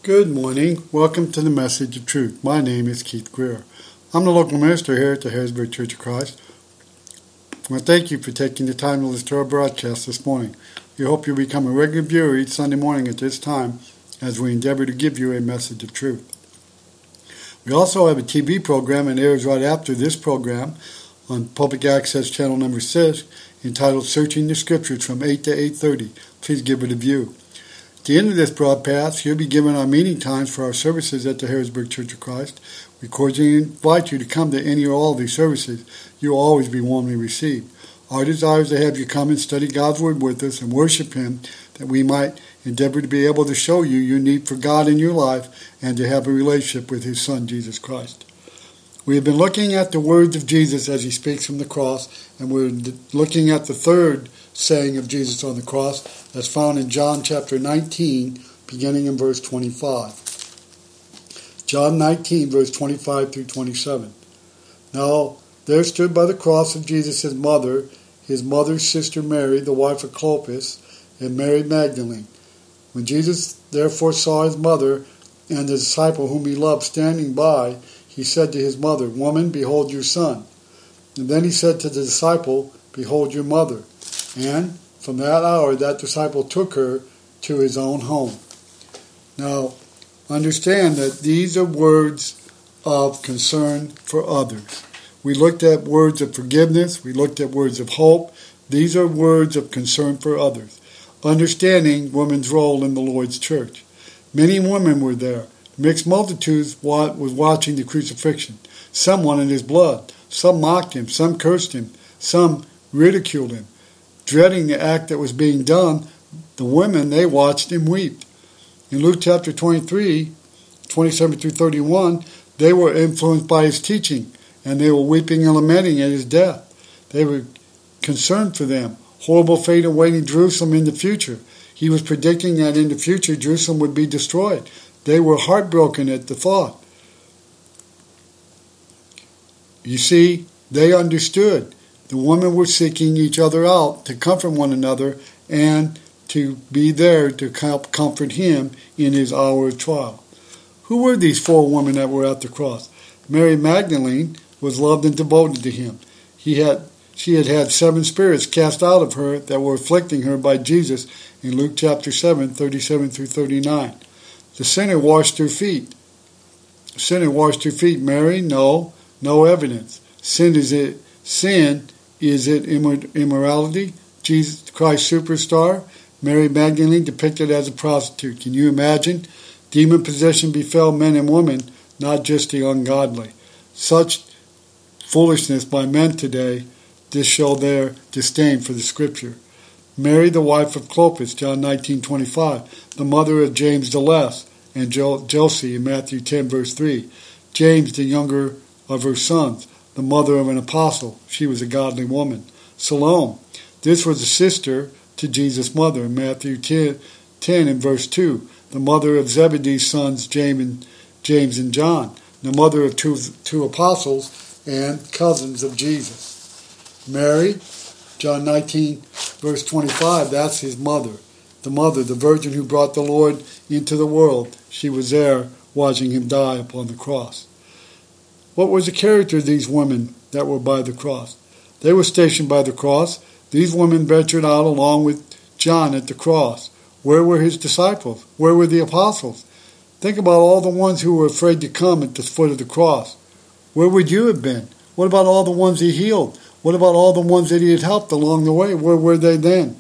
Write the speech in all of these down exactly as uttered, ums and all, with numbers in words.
Good morning. Welcome to the Message of Truth. My name is Keith Greer. I'm the local minister here at the Harrisburg Church of Christ. I want to thank you for taking the time to listen to our broadcast this morning. We hope you'll become a regular viewer each Sunday morning at this time as we endeavor to give you a message of truth. We also have a T V program and airs right after this program on Public Access Channel number six entitled Searching the Scriptures from eight to eight thirty. Please give it a view. At the end of this broadcast, you'll be given our meeting times for our services at the Harrisburg Church of Christ. We cordially invite you to come to any or all of these services. You'll always be warmly received. Our desire is to have you come and study God's Word with us and worship Him, that we might endeavor to be able to show you your need for God in your life and to have a relationship with His Son, Jesus Christ. We have been looking at the words of Jesus as He speaks from the cross, and we're looking at the third saying of Jesus on the cross that's found in John chapter nineteen, beginning in verse twenty-five. John nineteen, verse twenty-five through twenty-seven. Now there stood by the cross of Jesus his mother, his mother's sister Mary, the wife of Clopas, and Mary Magdalene. When Jesus therefore saw his mother and the disciple whom he loved standing by, he said to his mother, Woman, behold your son. And then he said to the disciple, Behold your mother. And from that hour that disciple took her to his own home. Now, understand that these are words of concern for others. We looked at words of forgiveness. We looked at words of hope. These are words of concern for others. Understanding women's role in the Lord's church. Many women were there. Mixed multitudes was watching the crucifixion. Some wanted his blood. Some mocked him. Some cursed him. Some ridiculed him. Dreading the act that was being done, the women, they watched him weep. In Luke chapter twenty-three, twenty-seven through thirty-one, they were influenced by his teaching, and they were weeping and lamenting at his death. They were concerned for them. Horrible fate awaiting Jerusalem in the future. He was predicting that in the future Jerusalem would be destroyed. They were heartbroken at the thought. You see, they understood. The women were seeking each other out to comfort one another and to be there to help comfort him in his hour of trial. Who were these four women that were at the cross? Mary Magdalene was loved and devoted to him. He had, she had had seven spirits cast out of her that were afflicting her by Jesus in Luke chapter seven, thirty-seven through thirty-nine. The sinner washed her feet. The sinner washed her feet. Mary, no, no evidence. Sin is it. Sin is it immor- immorality? Jesus Christ superstar. Mary Magdalene depicted as a prostitute. Can you imagine? Demon possession befell men and women, not just the ungodly. Such foolishness by men today, this show their disdain for the Scripture. Mary, the wife of Clopas, John nineteen twenty-five, the mother of James the Less, and jo- Josie in Matthew ten, verse three. James, the younger of her sons, the mother of an apostle. She was a godly woman. Salome, this was a sister to Jesus' mother in Matthew ten, ten and verse two, the mother of Zebedee's sons, James and, James and John, the mother of two, two apostles and cousins of Jesus. Mary, John nineteen, verse twenty-five, that's his mother. The mother, the virgin who brought the Lord into the world. She was there watching him die upon the cross. What was the character of these women that were by the cross? They were stationed by the cross. These women ventured out along with John at the cross. Where were his disciples? Where were the apostles? Think about all the ones who were afraid to come at the foot of the cross. Where would you have been? What about all the ones he healed? What about all the ones that he had helped along the way? Where were they then?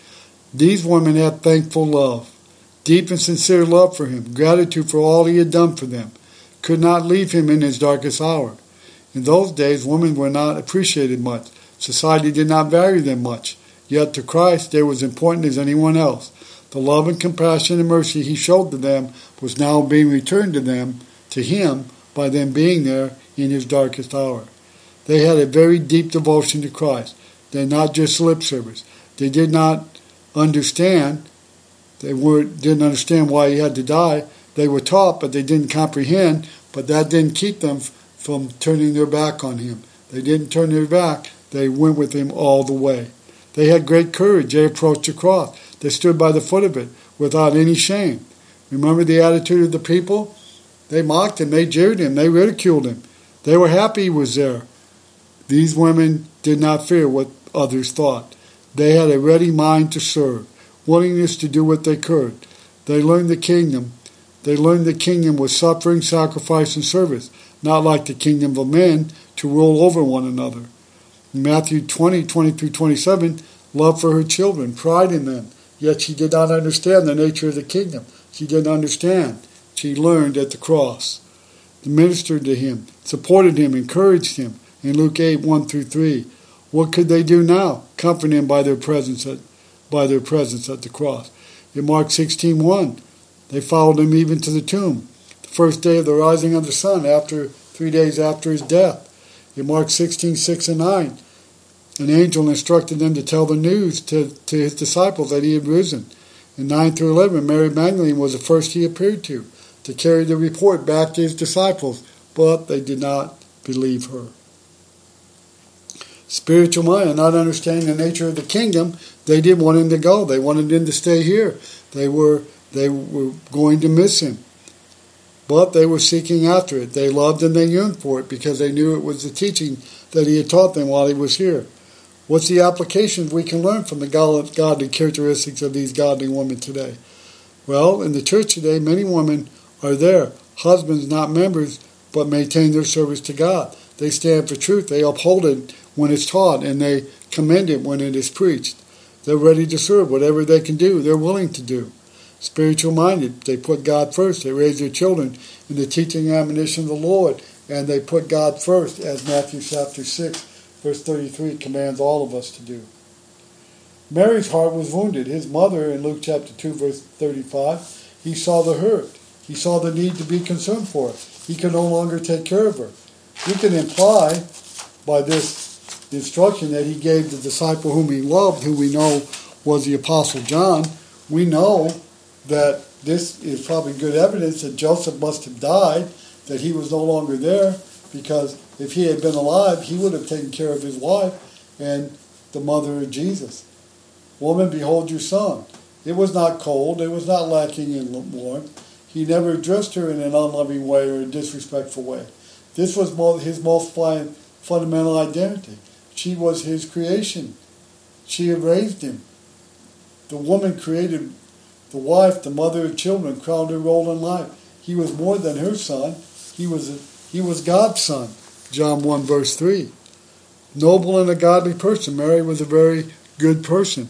These women had thankful love, deep and sincere love for him, gratitude for all he had done for them, could not leave him in his darkest hour. In those days, women were not appreciated much. Society did not value them much. Yet to Christ, they were as important as anyone else. The love and compassion and mercy he showed to them was now being returned to them, to him, by them being there in his darkest hour. They had a very deep devotion to Christ. They had not just lip service. They did not understand. They were, didn't understand why he had to die. They were taught, but they didn't comprehend. But that didn't keep them from turning their back on him. They didn't turn their back. They went with him all the way. They had great courage. They approached the cross. They stood by the foot of it without any shame. Remember the attitude of the people? They mocked him, they jeered him, they ridiculed him. They were happy he was there. These women did not fear what others thought. They had a ready mind to serve, willingness to do what they could. They learned the kingdom. They learned the kingdom was suffering, sacrifice, and service, not like the kingdom of men to rule over one another. In Matthew twenty, twenty through twenty-seven, love for her children, pride in them. Yet she did not understand the nature of the kingdom. She didn't understand. She learned at the cross. They ministered to him, supported him, encouraged him. In Luke eight, one through three, what could they do now? Comfort him by their presence at, by their presence at the cross. In Mark sixteen, one, they followed him even to the tomb, the first day of the rising of the sun, after three days after his death. In Mark sixteen, six and nine, an angel instructed them to tell the news to, to his disciples that he had risen. In nine through eleven, Mary Magdalene was the first he appeared to, to carry the report back to his disciples, but they did not believe her. Spiritual mind, not understanding the nature of the kingdom, they didn't want him to go. They wanted him to stay here. They were they were going to miss him. But they were seeking after it. They loved and they yearned for it because they knew it was the teaching that he had taught them while he was here. What's the applications we can learn from the godly characteristics of these godly women today? Well, in the church today, many women are there, husbands not members, but maintain their service to God. They stand for truth. They uphold it when it's taught, and they commend it when it is preached. They're ready to serve whatever they can do. They're willing to do. Spiritual-minded. They put God first. They raise their children in the teaching and admonition of the Lord, and they put God first, as Matthew chapter six, verse thirty-three commands all of us to do. Mary's heart was wounded. His mother, in Luke chapter two, verse thirty-five, he saw the hurt. He saw the need to be concerned for her. He could no longer take care of her. We can imply by this instruction that he gave the disciple whom he loved, who we know was the Apostle John. We know that this is probably good evidence that Joseph must have died, that he was no longer there, because if he had been alive, he would have taken care of his wife and the mother of Jesus. Woman, behold your son. It was not cold. It was not lacking in warmth. He never addressed her in an unloving way or a disrespectful way. This was his most fundamental identity. She was his creation. She had raised him. The woman created the wife, the mother of children, crowned her role in life. He was more than her son. He was a, he was God's son. John one, verse three. Noble and a godly person. Mary was a very good person.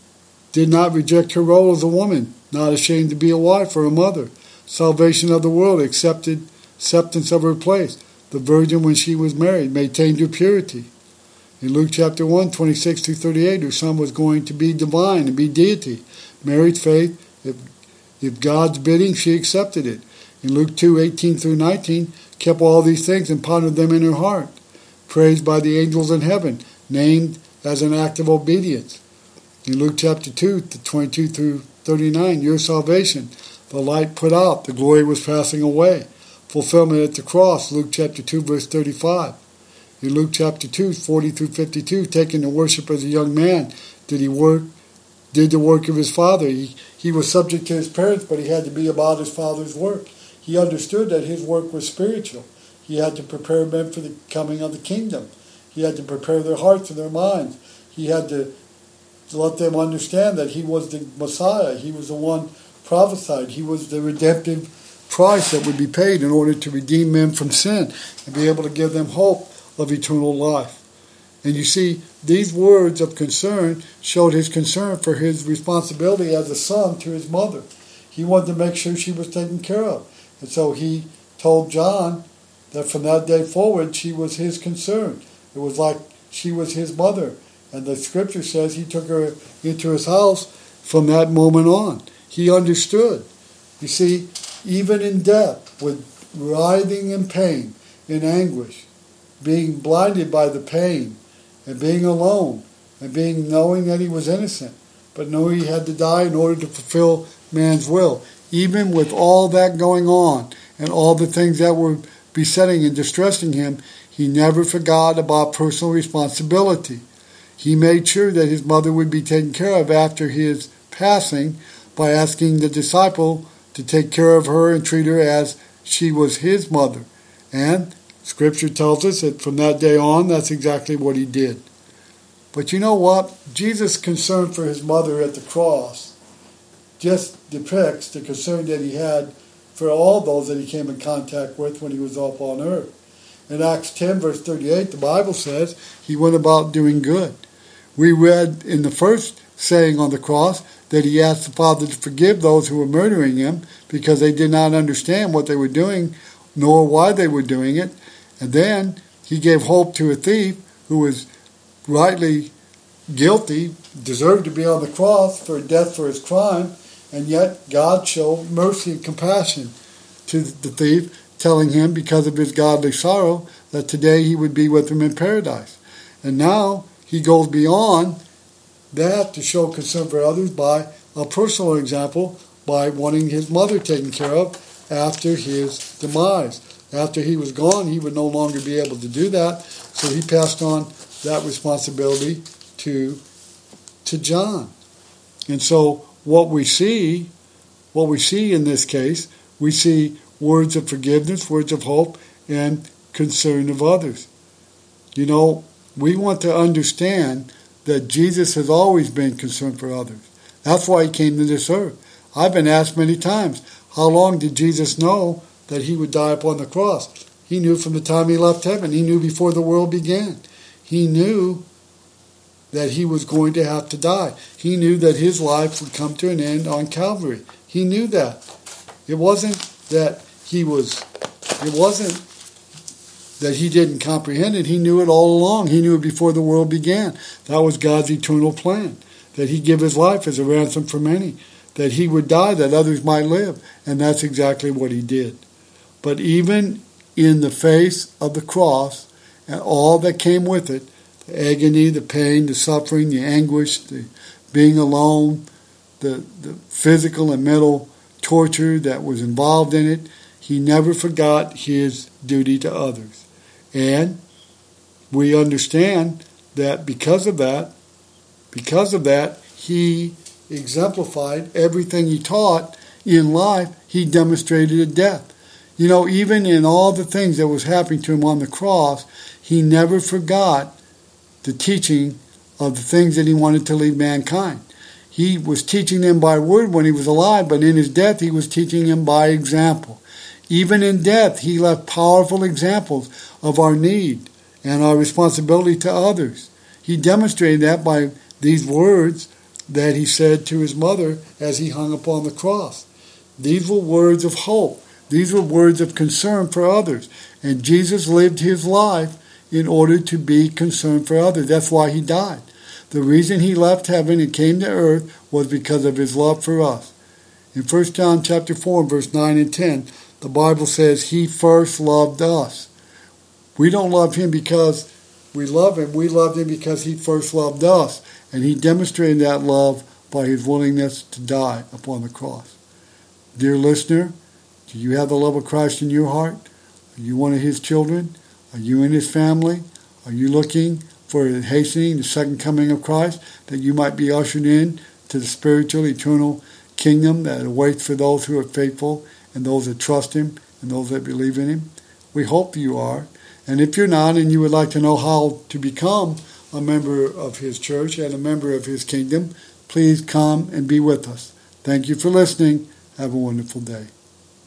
Did not reject her role as a woman. Not ashamed to be a wife or a mother. Salvation of the world. Accepted acceptance of her place. The virgin, when she was married, maintained her purity. In Luke chapter one, twenty-six through thirty-eight, her son was going to be divine and be deity. Married faith, if, if God's bidding, she accepted it. In Luke two, eighteen through nineteen, kept all these things and pondered them in her heart. Praised by the angels in heaven, named as an act of obedience. In Luke chapter two, twenty-two through thirty-nine, your salvation, the light put out, the glory was passing away. Fulfillment at the cross, Luke chapter two, verse thirty-five. In Luke chapter two, forty through fifty-two, taken to worship as a young man, did he work, did the work of his father. He, he was subject to his parents, but he had to be about his father's work. He understood that his work was spiritual. He had to prepare men for the coming of the kingdom. He had to prepare their hearts and their minds. He had to, to let them understand that he was the Messiah. He was the one prophesied. He was the redemptive price that would be paid in order to redeem men from sin and be able to give them hope of eternal life. And you see, these words of concern showed his concern for his responsibility as a son to his mother. He wanted to make sure she was taken care of. And so he told John that from that day forward, she was his concern. It was like she was his mother. And the scripture says he took her into his house from that moment on. He understood. You see, even in death, with writhing in pain, in anguish, being blinded by the pain, and being alone, and being knowing that he was innocent, but knowing he had to die in order to fulfill man's will. Even with all that going on, and all the things that were besetting and distressing him, he never forgot about personal responsibility. He made sure that his mother would be taken care of after his passing by asking the disciple to take care of her and treat her as she was his mother. And Scripture tells us that from that day on, that's exactly what he did. But you know what? Jesus' concern for his mother at the cross just depicts the concern that he had for all those that he came in contact with when he was up on earth. In Acts ten, verse thirty-eight, the Bible says he went about doing good. We read in the first saying on the cross that he asked the Father to forgive those who were murdering him because they did not understand what they were doing nor why they were doing it. And then he gave hope to a thief who was rightly guilty, deserved to be on the cross for death for his crime, and yet God showed mercy and compassion to the thief, telling him because of his godly sorrow that today he would be with him in paradise. And now he goes beyond that to show concern for others by a personal example, by wanting his mother taken care of after his demise. After he was gone, he would no longer be able to do that, so he passed on that responsibility to, to John. And so what we see, what we see in this case, we see words of forgiveness, words of hope, and concern of others. You know, we want to understand that Jesus has always been concerned for others. That's why he came to this earth. I've been asked many times, how long did Jesus know that he would die upon the cross? He knew from the time he left heaven. He knew before the world began. He knew that he was going to have to die. He knew that his life would come to an end on Calvary. He knew that. It wasn't that he was, it wasn't that he didn't comprehend it. He knew it all along. He knew it before the world began. That was God's eternal plan, that he'd give his life as a ransom for many, that he would die that others might live. And that's exactly what he did. But even in the face of the cross and all that came with it, the agony, the pain, the suffering, the anguish, the being alone, the, the physical and mental torture that was involved in it, he never forgot his duty to others. And we understand that because of that, because of that, he exemplified everything he taught in life, he demonstrated at death. You know, even in all the things that was happening to him on the cross, he never forgot the teaching of the things that he wanted to leave mankind. He was teaching them by word when he was alive, but in his death he was teaching them by example. Even in death, he left powerful examples of our need and our responsibility to others. He demonstrated that by these words that he said to his mother as he hung upon the cross. These were words of hope. These were words of concern for others. And Jesus lived his life in order to be concerned for others. That's why he died. The reason he left heaven and came to earth was because of his love for us. In First John chapter four, verse nine and ten, the Bible says he first loved us. We don't love him because we love him. We loved him because he first loved us. And he demonstrated that love by his willingness to die upon the cross. Dear listener, do you have the love of Christ in your heart? Are you one of his children? Are you in his family? Are you looking for hastening the second coming of Christ, that you might be ushered in to the spiritual, eternal kingdom that awaits for those who are faithful and those that trust him and those that believe in him? We hope you are. And if you're not and you would like to know how to become a member of his church and a member of his kingdom, please come and be with us. Thank you for listening. Have a wonderful day.